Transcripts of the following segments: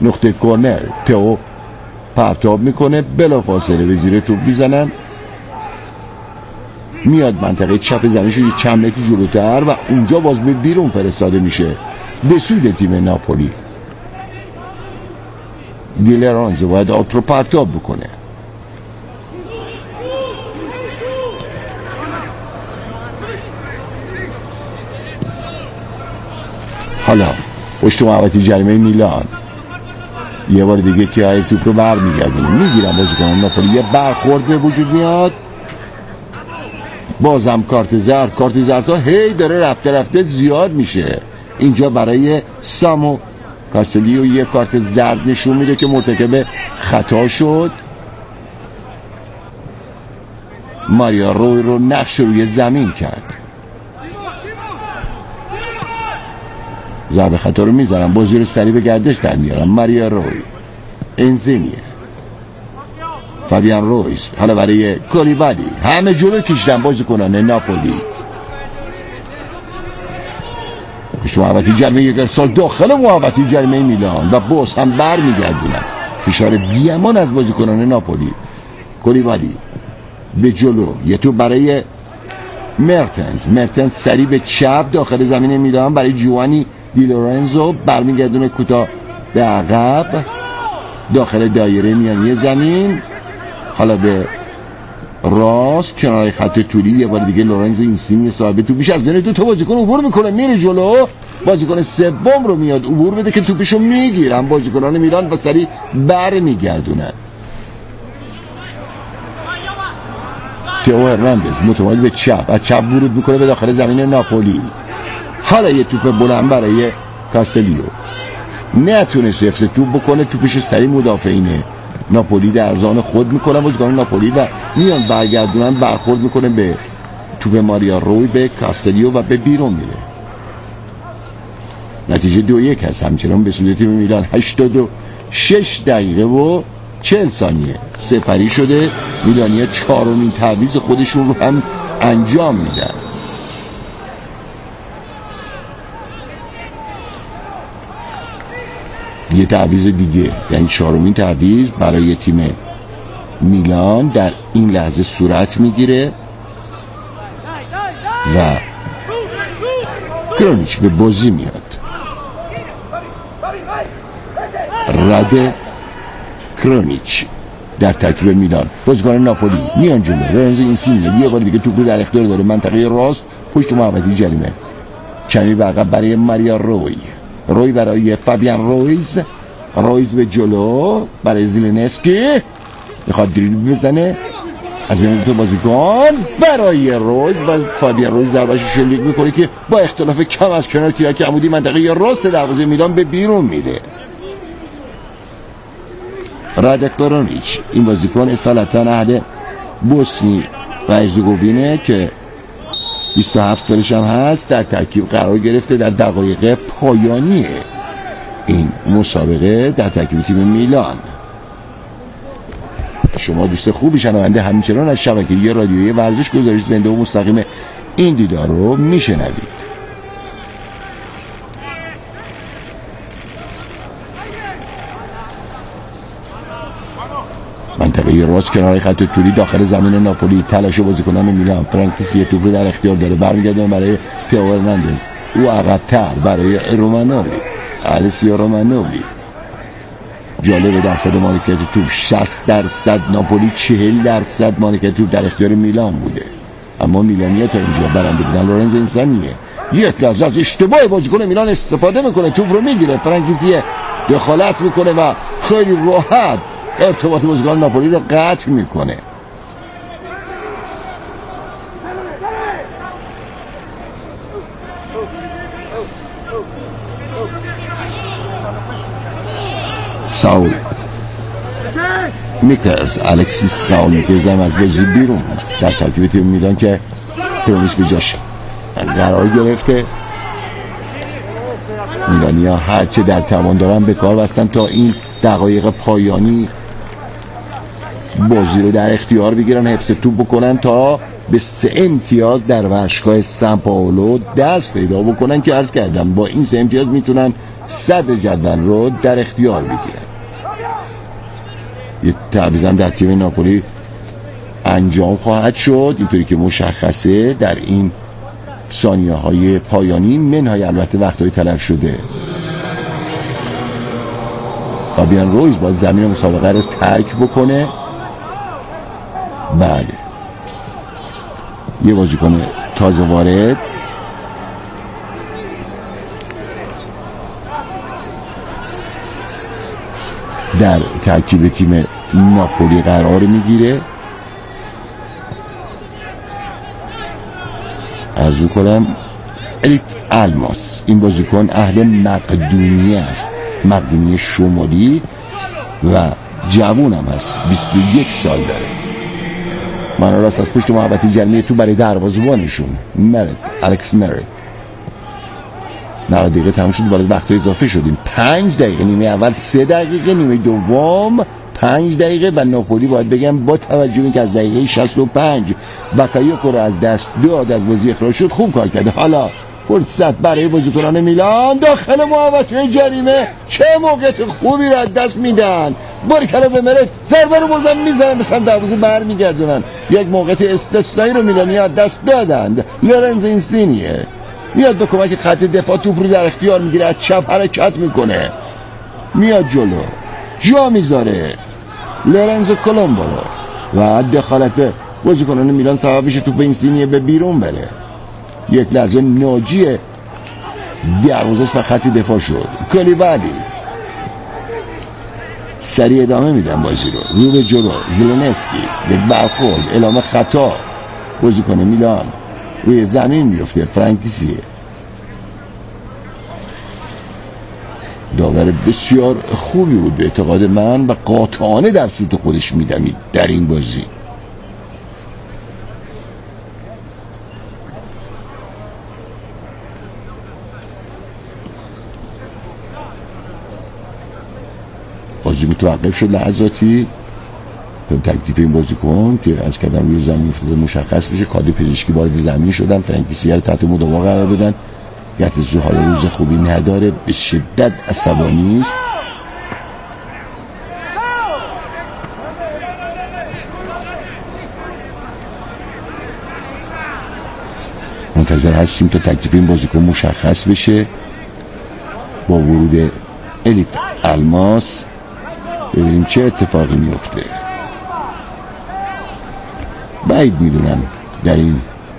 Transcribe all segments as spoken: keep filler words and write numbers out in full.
نقطه کورنر تئو پرتاب میکنه، بلافاصله به زیر توپ میزنن، میاد منطقه چپ زمینش یه چند متر جلوتر و اونجا باز به بیرون فرستاده میشه به سود تیم ناپولی. دی لورنزو باید آت رو پرتاب بکنه. حالا پشت محوطه جریمه میلان یه بار دیگه که های توپ رو بر میگردونه، میگیرن بازیکنان ناپولی، یه برخورد به وجود میاد، بازم کارت زرد. کارت زرد ها هی داره رفته رفته زیاد میشه. اینجا برای سامو کاستلیو یه کارت زرد نشون میده که مرتکب خطا شد. ماریا روی رو نقش روی زمین کرد. ضربه خطا رو میذارن، بازی رو سریع به گردش در میارن. ماریا روی، انزینیه، فابیان رویز، حالا برای کولیبالی، همه جلو کشیدن بازیکنان ناپولی. پشت محوطه جریمه یک ارسال داخل محوطه جریمه میلان و باز هم بر میگردونن. فشار بیامان از بازیکنان ناپولی. کولیبالی به جلو، یه تو برای مرتنز، مرتنز سریع به چپ داخل زمین میلان برای جوانی دی لورنزو، برمیگردونه کوتاه به عقب داخل دایره میانی زمین، حالا به راست کنار خط طولی. یه بار دیگه لورنز اینسینی صاحب توپ میشه، از بین دو تا بازیکن عبور میکنه، میره جلو، بازیکن سوم رو میاد عبور بده که توپشو میگیرن بازیکنان میلان و سریع بر میگردونن. تئو هرناندز متمایل به چپ، از چپ ورود میکنه به داخل زمین ناپولی. حالا یه توپ بلند برای کاستلیو، نتونست حفظ توپ بکنه، توپش سریع مدافعینه ناپولی در زان خود میکنن بازیکن ناپولی و میان برگردونن، برخورد میکنه به توپ ماریا روی، به کاستلیو و به بیرون میره. نتیجه دو یک هست همچنان به سود تیم میلان. هشتاد و شش دقیقه و چهل ثانیه سپری شده. میلانیا چهارمین تعویض خودشون رو هم انجام میدن. یه تعویض دیگه، یعنی چهارمین تعویض برای تیم میلان در این لحظه صورت میگیره و کرونیچ به بازی میاد. رد کرونیچ در ترکیب میلان. بازیکن ناپولی میان جلو، لورنزو اینسینی یه بار دیگه توپ رو در اختیار داره، منطقه راست پشت محوطه جریمه، کمی برقب برای ماریا روی، روی برای فابیان رویز، رویز به جلو برای زیلنسکی، میخواد دریبل بزنه، از بین دو تا بازیکن برای رویز و فابیان رویز ضربه‌اش شلیک میکنه که با اختلاف کم از کنار تیرک عمودی منطقه راست دروازه میلان به بیرون میره. راد کرونیچ، این بازیکن اصالتا اهل بوسنی و هرزگوینه که بیست و هفت سالش هم هست، در ترکیب قرار گرفته در دقایق پایانی این مسابقه در ترکیب تیم میلان. شما دوست خوبی شنونده همچنان از شبکه رادیویی ورزش گزارش زنده و مستقیم این دیدار رو میشنوید. منطقه راست کنار خط طولی داخل زمین ناپولی، تلاش بازیکنان میلان. فرانکسی توپ رو در اختیار داره، برمیگردونه برای تئو هرناندز، او عقب‌تر برای رومانولی، السیو رومانولی. جالب درصد مالکیت توپ شصت درصد ناپولی، چهل درصد مالکیت توپ در اختیار میلان بوده، اما میلانیا تا اینجا برنده بودن. لورنز اینسانیه یک لحظه از اشتباه بازیکن میلان استفاده میکنه، توپ رو میگیره، فرانکسی دخالت میکنه و خیلی راحت ارتباط بازیکن ناپولی رو قطع میکنه. ساول میکرز، الکسیس ساول میکرز هم از بازی بیرون در ترکیب تیم میلان که کرونیچ به جاش قرار گرفته. میلانیا هرچه در توان دارن به کار بستن تا این دقایق پایانی بازی رو در اختیار بگیرن، حفظ توپ بکنن تا به سه امتیاز در ورشگاه سن پائولو دست پیدا بکنن که عرض کردم با این سه امتیاز میتونن صدر جدول رو در اختیار بگیرن. یه تعویض در تیم ناپولی انجام خواهد شد، اینطوری که مشخصه در این ثانیه های پایانی، منهای البته وقت های تلف شده. فابیان رویز باید زمین مسابقه رو ترک بکنه. بله، یه بازیکن تازه وارد در ترکیب تیم ناپولی قرار میگیره. عرض میکنم الیت الماس، این بازیکن اهل مقدونیه است، مقدونیه شمالی و جوون هم هست، بیست و یک سال داره. من راست از پشت محبتی جلمیه تو برای دروازه‌بانشون مرد الکس مرد. نود دقیقه تموم شد، وارد وقت اضافه شدیم. پنج دقیقه، نیمه اول سه دقیقه، نیمه دوم پنج دقیقه و ناپولی باید بگم با توجه به اینکه از دقیقه شصت و پنج بکایوکو رو از دست داد، از بازی اخراج شد، خوب کار کرده. حالا فرصت برای بازیکنان میلان داخل محوطه جریمه، چه موقعیت خوبی رو از دست میدن. باریکلا به مرد، ضربه رو بازم میزنن، به سمت دروازه برمیگردونن. یک موقعیت استثنایی رو میلانی از دست دادند. لورنزو اینسینیه میاد به کمک خط دفاع، توپ رو در اختیار میگیره، از چپ حرکت میکنه، میاد جلو، جا میذاره لورنزو کولومبو و دخالت بازیکنان میلان سبب میشه توپ اینسینیه به بیرون بره. یک لحظه ناجی دروازه و خط دفاع شد. کولیبالی سریع ادامه میدن بازی رو، رو به جلو. زلنسکی یک برخورد، اعلام خطا، بازیکن میلان روی زمین میفته. فرانکیسیه داور بسیار خوبی بود به اعتقاد من و قاطعانه در سوت خودش میدمید در این بازی. بازی متوقف شد لحظاتی تا تکلیف این بازیکن که از کردم روی زمین افتاده مشخص بشه. کادر پزشکی وارد زمین شدن، فرانکیسیه رو تحت مداوا قرار بدن. گتزو حال روز خوبی نداره، به شدت عصبانی است. منتظر هستیم تا تکلیف این بازیکن مشخص بشه. با ورود الیت الماس ببینیم چه اتفاقی میفته. بعید میدونم در این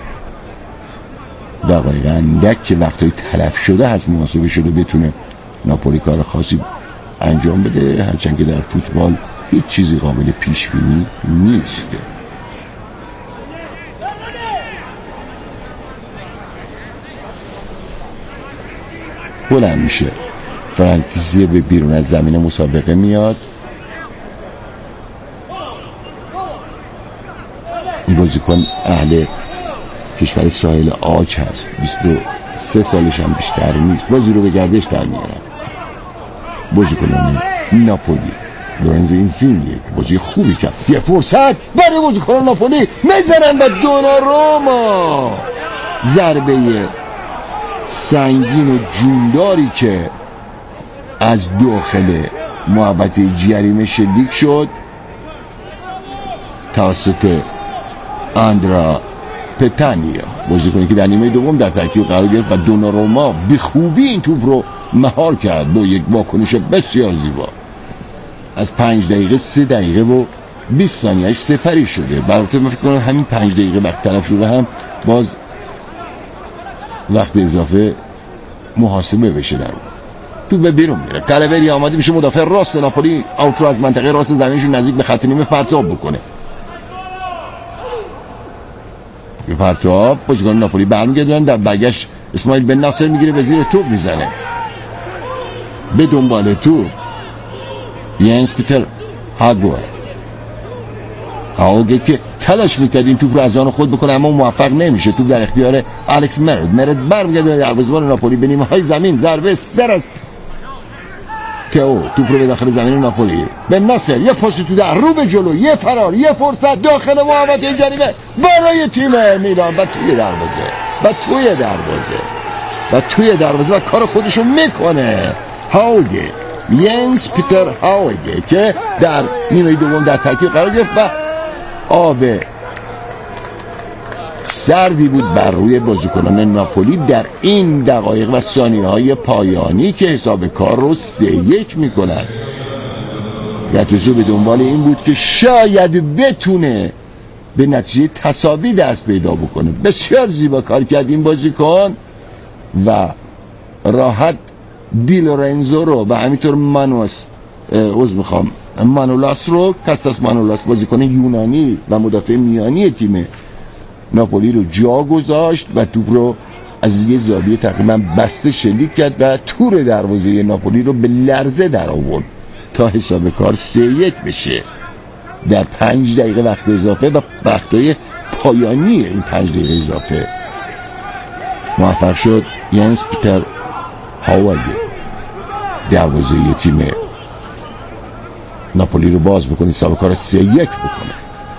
دقایق اندک که وقتای تلف شده هست محاسبه شده بتونه ناپولی کار خاصی انجام بده، هرچند که در فوتبال هیچ چیزی قابل پیش بینی نیست. بلند میشه، فرانکیسیه به بیرون از زمین مسابقه میاد. این بازیکن اهل کشور ساحل عاج هست، بیست و سه سالش هم بیشتر نیست. بازی رو به گردش در میارن بازیکنان ناپولی. لورنزو اینسینیه بازی خوبی کرد، یه فرصت برای بازیکنان ناپولی میزنن به دوناروما. ضربه سنگین و جونداری که از داخل محوطه جریمه شلیک شد توسط آندرا پتانیا، بازیکنی که در نیمه دوم در ترکیب قرار گرفت و دوناروما به خوبی این توپ رو مهار کرد با یک واکنش بسیار زیبا. از پنج دقیقه سه دقیقه و بیست ثانیهش سپری شده. برای من فکر کنم همین پنج دقیقه وقت طرف شده هم باز وقت اضافه محاسبه بشه در اون. تو به بیرون میره. کالابری آماده میشه مدافع راست ناپولی اوت رو از منطقه راست زمینشون نزدیک به خط نیمه پرتاب بکنه. یه پرتاب بازیکن ناپولی برمیگردن، در برگشت اسماعیل بن ناصر میگیره به زیر توپ میزنه. به دنبال توپ ینس پیتر هاگوه هاگوه که تلاش میکرد این توپ رو از آن خود بکنه اما موفق نمیشه. توپ در اختیار الکس مرد. مرد برمیگرده در دروازه‌بان ناپولی به نیمه های زمین. ضربه سر از تئو، توپ رو به داخل زمین ناپولی. به ناصر یه پاس تو در رو به جلو، یه فرار، یه فرصت داخل محوطه جریمه برای تیم میلان و توی دروازه و توی دروازه و توی دروازه و کار خودشو میکنه. هاوگه، ینس پیتر هاوگه که در نیمه دوم در ترکیب قرار گرفت و آب سردی بود بر روی بازیکنان ناپولی در این دقایق و ثانیه‌های پایانی که حساب کار رو سه یک میکنن. گاتوزو به دنبال این بود که شاید بتونه به نتیجه تساوی دست پیدا بکنه. بسیار زیبا کار کرد این بازیکن و راحت دی لورنزو رو و همینطور مانوس عذر میخوام مانولاس رو کاستاس مانولاس بازیکن یونانی و مدافع میانی تیم ناپولی رو جا گذاشت و توپ رو از یه زاویه تقریبا بسته شلیک کرد و تور دروازه ناپولی رو به لرزه در آورد تا حساب کار سه یک بشه در پنج دقیقه وقت اضافه و وقتای پایانی این پنج دقیقه اضافه موفق شد ینس پیتر هاوگه دروازه تیم ناپولی رو باز بکنه، حساب کار سه یک بکنه.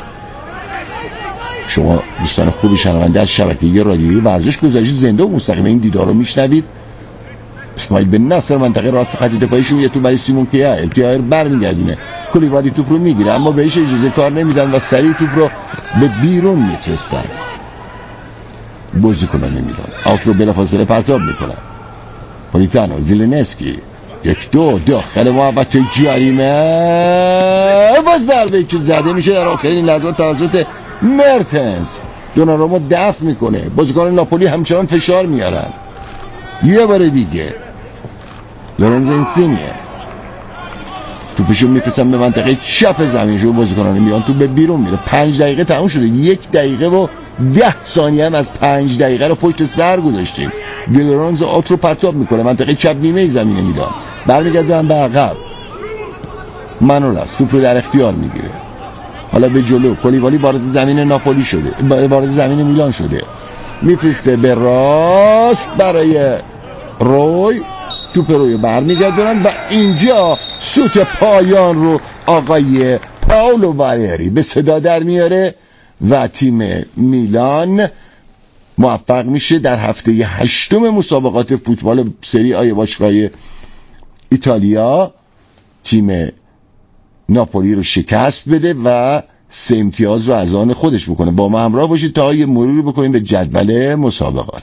شما دوستان خوبی شنونده از شبکه رادیویی ورزش گزارش زنده و مستقیم این دیدار رو میشنوید. اسماعیل بن نصر منطقه راست خط دفاعیشون یه تو برای سیمون کیا التیایر برمیگردونه، کولیبالی توپ رو میگیره اما بهش اجازه کار نمیدن و سریع توپ رو به بیرون میفرستن. بازیکنان نمیدن آوت رو بلافاصله پرتاب میکنن. پولیتانو زیلنسکی یک دو داخل محوطه جریمه و ضربه که زده میشه در آخرین لحظات توسط مرتنز. دوناروما دفع میکنه، بازیکن ناپولی همچنان فشار میارن. یه بار دیگه لورنزو اینسینیه توپشو میفرستن به منطقه چپ زمین، شو بازیکنان میان تو به بیرون میره. پنج دقیقه تموم شده، یک دقیقه و ده ثانیه هم از پنج دقیقه رو پشت سر گذاشتیم. لورنزو آوت رو پرتاب میکنه، منطقه چپ نیمه زمینه میدان، برمیگردن به عقب. مانولاس توپ رو در اختیار میگیره، حالا به جلو. کولیبالی وارد زمین ناپولی شده، وارد زمین میلان شده، میفرسته به راست برای روی، توپ روی برمیگردونن و اینجا سوت پایان رو آقای پاولو والیری به صدا در میاره و تیم میلان موفق میشه در هفته هشتم مسابقات فوتبال سری آی باشگاه ایتالیا تیم ناپولی رو شکست بده و سه امتیاز رو از آن خودش بکنه. با ما همراه باشید تا یه مروری بکنیم به جدول مسابقات.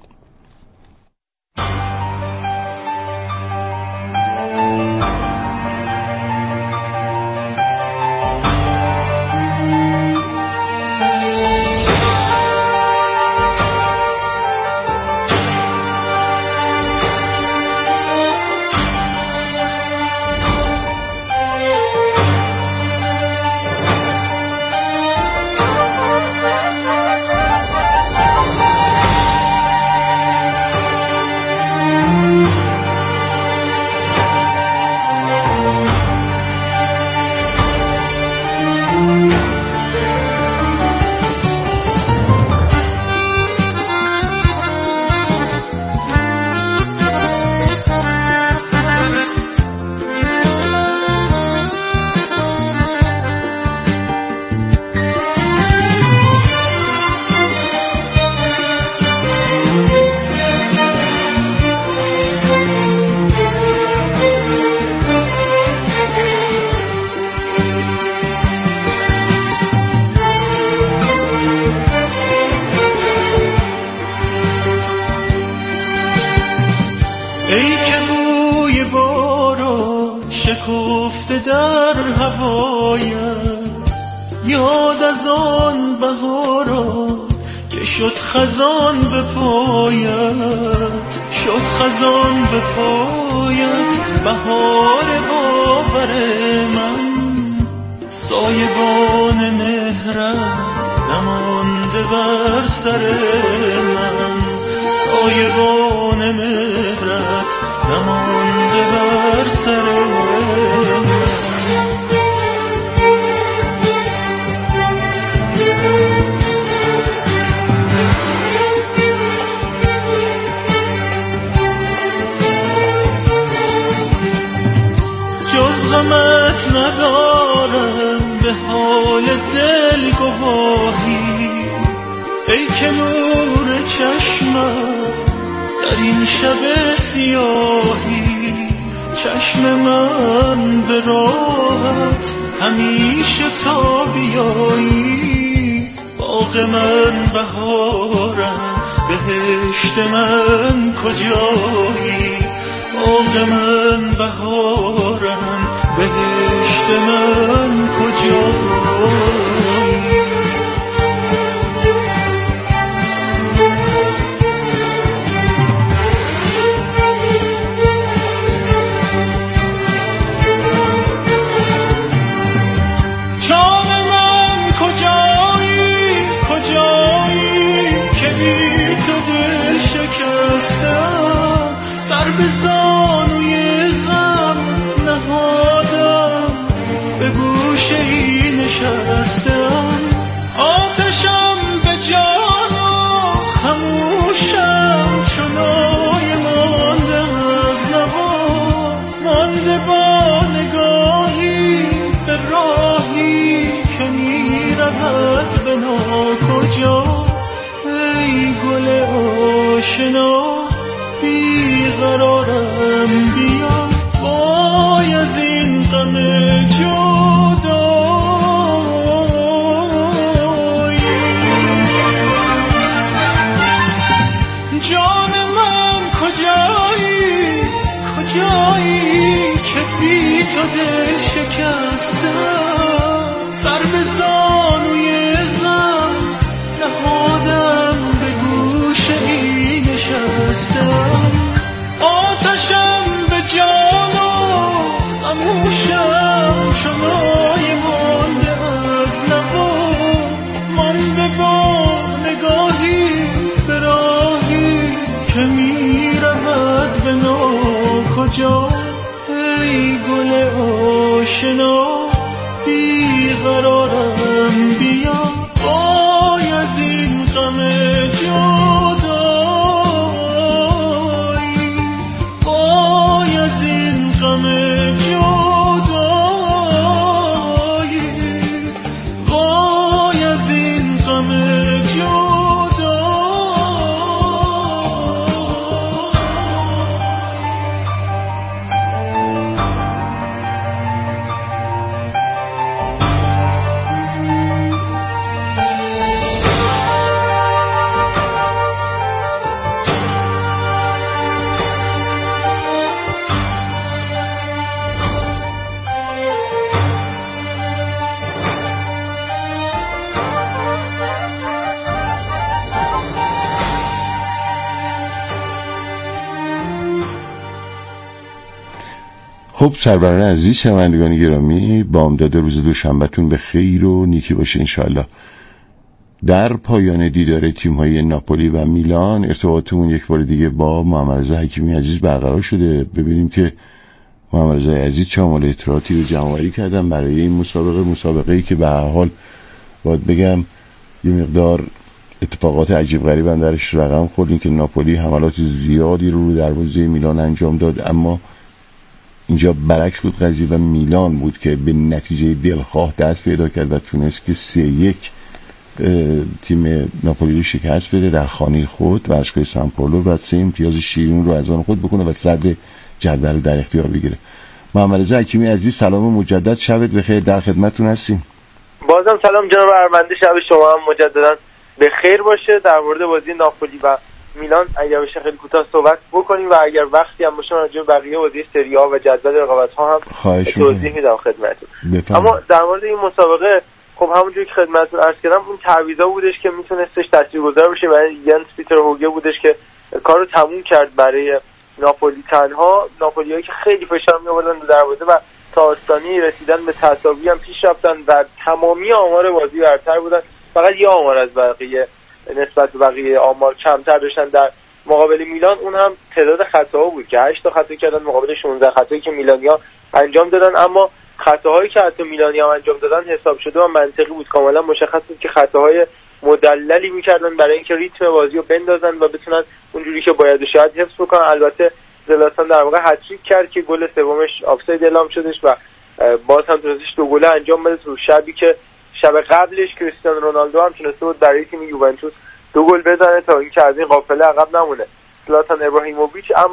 شکفته در هوایم، یاد از آن بهارا که شد خزان به پایت، شد خزان به پایت. بهار باور من، سایبان مهرت نمانده بر سر من، سایبان مهرت نمانده بر سر من. جز غمت ندارم به حال دل گواهی، ای که نور چشمت در این شب سیاهی چشم من به راحت همیشه تا بیایی، باغ من بهارم بهشت من کجایی، باغ من بهارم بهشت من کجایی. سر به زانوی غم نهادم، به گوشه ای نشستم، آتشم به جان و خموشم، چنای مانده از نوا، مانده با نگاهی به راهی که می رود به ناکجا. ای گل آشنا بیقرارم بیا، وای از این غم جدایی. جان من کجایی کجایی که بی تو دل شکستم، سر به زانوی غم نهادم، به گوشه ای نشستم، آتشم به جان و خموشم، چنای مانده از نوا، مانده با نگاهی به راهی که می رود به ناکجا. ای گل آشنا بیقرارم بیا، وای از این غم جدایی، وای از این غم جدایی، وای از این غم جدایی. خب سروران عزیز، شنوندگان گرامی، بامداد روز دوشنبهتون به خیر و نیکی باشه انشالله. در پایان دیدار تیم‌های ناپولی و میلان ارتباطمون یک بار دیگه با محمد رضا حکیمی عزیز برقرار شده. ببینیم که محمد رضا عزیز چه آمال اطلاعاتی رو جمع‌آوری کردن برای این مسابقه مسابقه‌ای که به هر حال باید بگم یه مقدار اتفاقات عجیب غریب هم درش رقم خورد. این که ناپولی حملات زیادی رو رو دروازه میلان انجام داد، اما اینجا برعکس بود قضیه و میلان بود که به نتیجه دلخواه دست پیدا کرد و تونست که سه یک تیم ناپولی رو شکست بده در خانه خود ورزشگاه سان پائولو و سه امتیاز شیرین رو از آن خود بکنه و صدر جدول رو در اختیار بگیره. محمد رضا حکیمی عزیز، سلام مجدد، شبت بخیر، در خدمتتون هستیم. بازم سلام جناب ارمنده، شب شما هم مجددا به خیر باشه. در مورد بازی ناپولی و میلان اگر بشه خیلی کوتاه صحبت بکنیم و اگر وقتی هم باشه راجع به بقیه بازی سری آ و جدول رقابت‌ها هم توضیح میدم خدمتتون. اما در مورد این مسابقه خب همونجوری که خدمتتون عرض کردم اون تعویضا بودش که میتونستش تاثیرگذار بشه برای ینس پیتر هوگه بودش که کارو تموم کرد برای ناپولی. تنها ناپولیایی که خیلی فشار می‌آوردن در دروازه و تا آستانه رسیدن به تساوی هم پیش رفتن و تمامی آمار بازی برتر بودن، فقط یه آمار از بقیه نسبت به بقیه آمار کمتر داشتن در مقابل میلان. اون هم تعداد خطاها بود که هشت تا خطا کردن مقابل شانزده خطایی که میلانیا انجام دادن، اما خطاهایی که حتی میلانیا انجام دادن حساب شده و منطقی بود. کاملا مشخص بود که خطاهای مدللی میکردن برای اینکه ریتم بازی رو بندازن و بتونن اونجوری که باید و شاید حفظ بکنن. البته زلاتان در واقع هتریک کرد که گل سومش آفساید اعلام شدش و باز هم تونستش دو گل انجام بده تو شبی که شب قبلش کریستیانو رونالدو هم تونسته بود برای تیم یوونتوس دو گل بزنه تا اینکه از این قافله عقب نمونه زلاتان ابراهیموویچ. اما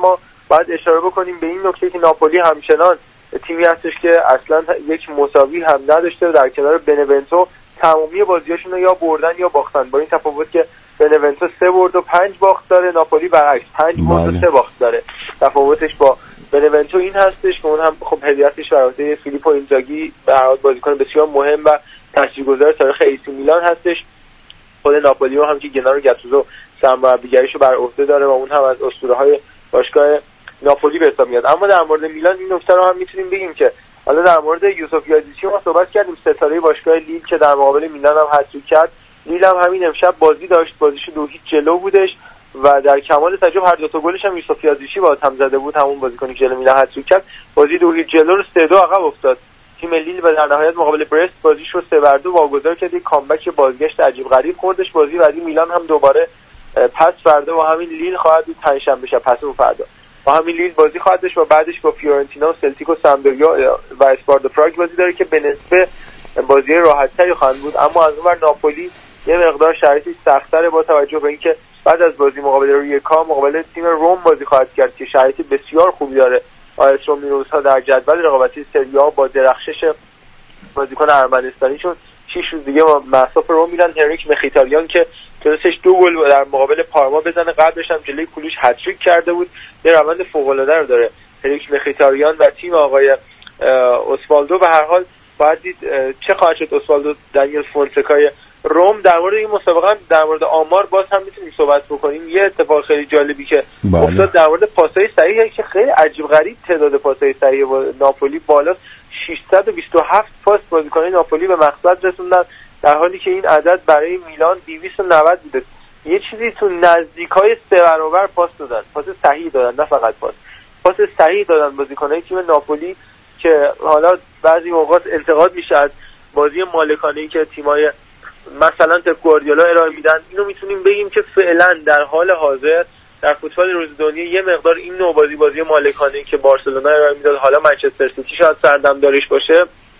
باید اشاره بکنیم به این نکته که ناپولی همچنان تیمی هستش که اصلا یک مساوی هم نداشته و در کنار بنونتو تمامی بازیاشون رو یا بردن یا باختن، با این تفاوت که بنونتو سه برد و پنج باخت داره، ناپولی برعکس پنج برد و سه باخت داره. تفاوتش با بنونتو این هستش که اون هم خب هدیه‌اش برای فیلیپو اینزاگی به هر حال بازیکن بسیار مهم و تاثیرگذار تاریخ ایسی میلان هستش. خود ناپولی رو هم که گنارو گاتوزو سرمربیگریشو بر عهده داره و اون هم از اسطوره‌های باشگاه ناپولی به حساب میاد. اما در مورد میلان این نکته رو هم میتونیم بگیم که حالا در مورد یوسف یازیچی ما صحبت کردیم، ستاره باشگاه لیل که در مقابل میلان هم هتریک کرد. لیل هم همین امشب بازی داشت، بازیش دو هیچ جلو بودش و در کمال تعجب هر دو تا گلش هم یوسف یازیچی با هم زده بود، همون بازیکنی که جلو میلان هتریک کرد. بازی دو هیچ جلو رو سه دو عقب افتاد تیم لیل و در نهایت مقابل برست بازیش رو سه بر دو واگذار کرد. یک کامبک بازگشت عجیب غریب خوردش. بازی بعدی میلان هم دوباره پس فردا و همین لیل خواهد بود پنجشنبه شب، پس اون فردا با همین لیل بازی خواهد داشت و بعدش با فیورنتینا و سلتیک و سامدوریا و اسپارتا پراگ بازی داره که به نسبه بازی راحت‌تری خواهند بود. اما از اونور ناپولی یه مقدار شرایطش سخت‌تره با توجه به اینکه بعد از بازی مقابل ریکا مقابل تیم روم بازی خواهد کرد که شرایط بسیار خوبی داره. آیس رومینوس‌ها در جدول رقابتی سری آ با درخشش بازیکن ارمنستانیشون شش روز دیگه با مصاف روم میرن. هنریک مخیتاریان که تونستش دو گل در مقابل پارما بزنه، قبلش هم جلوی کلوش هتریک کرده بود، یه روند فوق‌العاده رو داره هنریک مخیتاریان و تیم آقای اسوالدو. به هر حال باید دید چه خواهد شد اسوالدو دنیل فونسکای روم. در مورد این مسابقه در مورد آمار باز هم میتونیم صحبت بکنیم. یه اتفاق خیلی جالبی که افتاد در مورد پاسای صحیحه که خیلی عجیب غریب تعداد پاسای صحیح ناپولی بالا، ششصد و بیست و هفت پاس بازیکنان ناپولی به مقصد رسوندن، در حالی که این عدد برای میلان دویست و نود بوده. یه چیزی تو نزدیکای سه برابر پاس دادن، پاس صحیح دادن، نه فقط پاس پاس صحیح دادن بازیکنان تیم ناپولی که حالا بعضی اوقات انتقاد میشه از بازی مالکانه‌ای که تیمای مثلا پپ گواردیولا ارائه میدن. اینو میتونیم بگیم که فعلا در حال حاضر در فوتبال روز دنیا یه مقدار این نوع بازی بازی مالکانه‌ای که بارسلونا ارائه میداد، حالا منچستر سیتی شاید سردمدارش باشه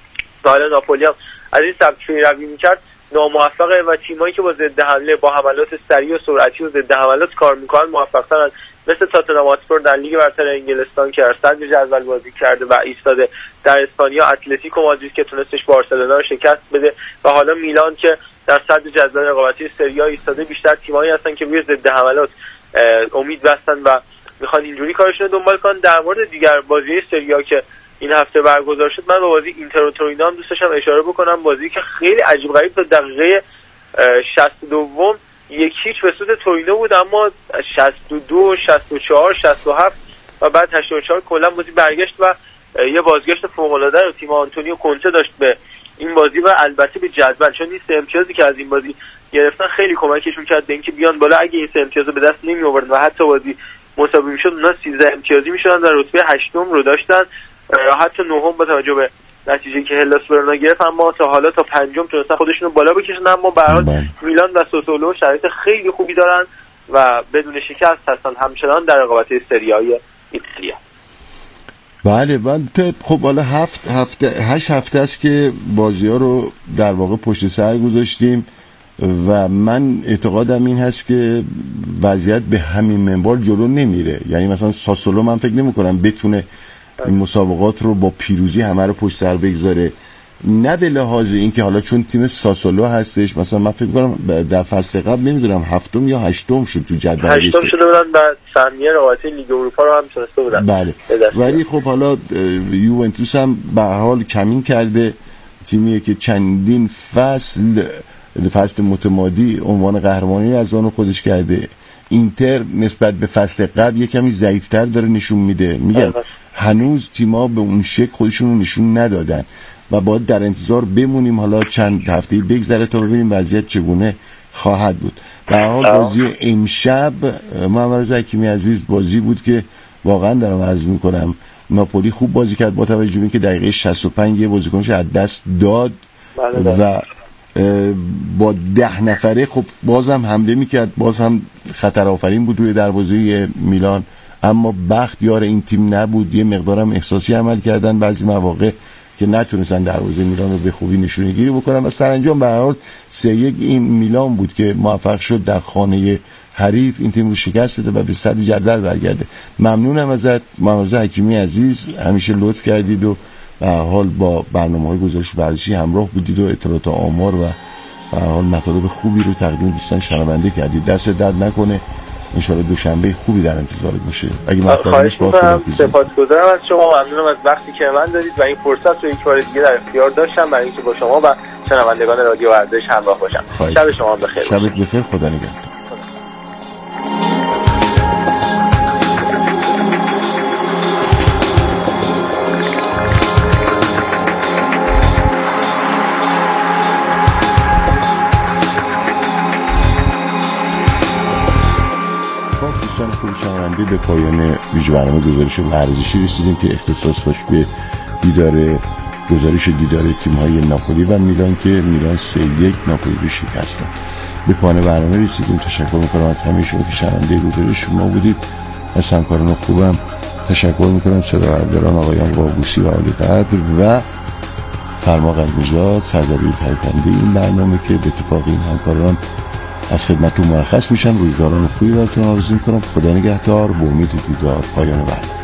و حالا ناپولی هم از این سبک پیروی میکرد، ناموفقه و تیمایی که با ضد حمله با حملات سریع و سرعتی و ضد حملات کار میکنن موفق‌ترن، مثل تاتنهام هاتسپور در لیگ برتر انگلستان که در صدر جدول بازی کرده و ایستاده، در اسپانیا اتلتیکو مادرید که تونستش بارسلونا رو شکست بده و حالا میلان که در صدر جدول رقابتی سری آ ایستاده. بیشتر تیمایی هستن که روی ضد حملات امید بستن و میخوان اینجوری کارشون رو دنبال کنن. در مورد دیگر بازی سری آ که این هفته برگزار شد، من به بازی اینتر و تورینو هم دوست داشتم اشاره بکنم. بازی که خیلی عجیب غریب تا دقیقه شصت و دو یک هیچ به سود تورینو بود، اما شصت و دو، شصت و چهار، شصت و هفت و بعد هشتاد و چهار کلا بازی برگشت و یه بازگشت فوق‌العاده رو تیم آنتونیو کونته داشت به این بازی و البته به جدول، چون این سه امتیازی که از این بازی گرفتن خیلی کمکشون کرد به اینکه بیان بالا. اگه این سه امتیاز رو به دست نمی آوردن و حتی بازی مساوی میشد، اونا سیزده امتیازی میشدن و رتبه هشتم رو داشتن، حتی نهم با توجه به نتیجه که هلاس ورونا گرفت، اما تا حالا تا پنجم تونستن خودشون رو بالا بکشن. اما به هر حال میلان و ساسولو شرایط خیلی خوبی دارن و بدون شکست هستن همچنان در رقابت سری آی ایتالیا. بله بله. خب حالا هفت هفته هشت هفته است که بازی‌ها رو در واقع پشت سر گذاشتیم و من اعتقادم این هست که وضعیت به همین منوال جلو نمیره. یعنی مثلا ساسولو من فکر نمی‌کنم بتونه این مسابقات رو با پیروزی همه رو پشت سر بگذاره، نه به لحاظ این که حالا چون تیم ساسولو هستش، مثلا من فکر کنم در فصل قبل نمیدونم هفتم یا هشتم شد تو جدول، هشتم شده بودن و سهمیه رقابت لیگ اروپا رو هم تونسته بودن. بله. ولی خب حالا یوونتوس هم به هر حال کمین کرده، تیمیه که چندین فصل فصل متمادی عنوان قهرمانی از آن خودش کرده. اینتر نسبت به فصل قبل یه کمی ضعیف‌تر داره نشون میده. میگم هنوز تیم‌ها به اون شکل خودشون رو نشون ندادن و باید در انتظار بمونیم حالا چند هفته بگذره تا ببینیم وضعیت چگونه خواهد بود. به هر حال بازی امشب محمد حکیمی عزیز بازی بود که واقعا دارم عرض میکنم ناپولی خوب بازی کرد با توجه به اینکه دقیقه شصت و پنج یه بازیکنش از دست داد و با ده نفره خب بازم حمله میکرد، باز هم خطر آفرین بود روی دروازه میلان، اما بخت یار این تیم نبود. یه مقدارم احساسی عمل کردن بعضی مواقع که نتونستن دروازه میلان رو به خوبی نشونگیری بکنن و سرانجام به هر حال سه یک این میلان بود که موفق شد در خانه حریف این تیم رو شکست بده و به صدر جدول برگرده. ممنونم ازت محمد رضا حکیمی عزیز، همیشه لطف کردید و به هر حال با برنامه‌های گزارش ورزشی همراه بودید و اطلاعات آمار و به هر حال مطالب خوبی رو تقدیم دوستان شنونده کردید. دست درد نکنه، ان شاءالله دوشنبه خوبی در انتظارت باشه. اگه مطلب نیست با خداحافظی. سپاسگزارم از شما، ممنونم از وقتی که من دادید و این فرصت رو یک بار دیگه در اختیار داشتم برای اینکه با شما و شنوندگان رادیو ورزش همراه باشم. شب شما بخیر. شبت بخیر، خدا نگهدار. خوب شنونده به پایان ویژه برنامه گزارش ورزشی رسیدیم که اختصاص داشت به دیدار گزارش دیدار تیم‌های ناپولی و میلان که میلان سه یک ناپولی رو شکست داد. به پایان برنامه رسیدیم. تشکر می‌کنم از همه شما که شنونده روزهای شما بودید. از همکاران خوبم تشکر می‌کنم، صداورداران آقایان قابوسی و علی قدر و فرما قلب‌نژاد سردبیر ترکنده این برنامه که به اتفاق این همکاران از خدمتتون مرخص میشم. روزگاران خوبی براتون آرزو میکنم. خدا نگهدار. با امید دیدار. پایان برنامه.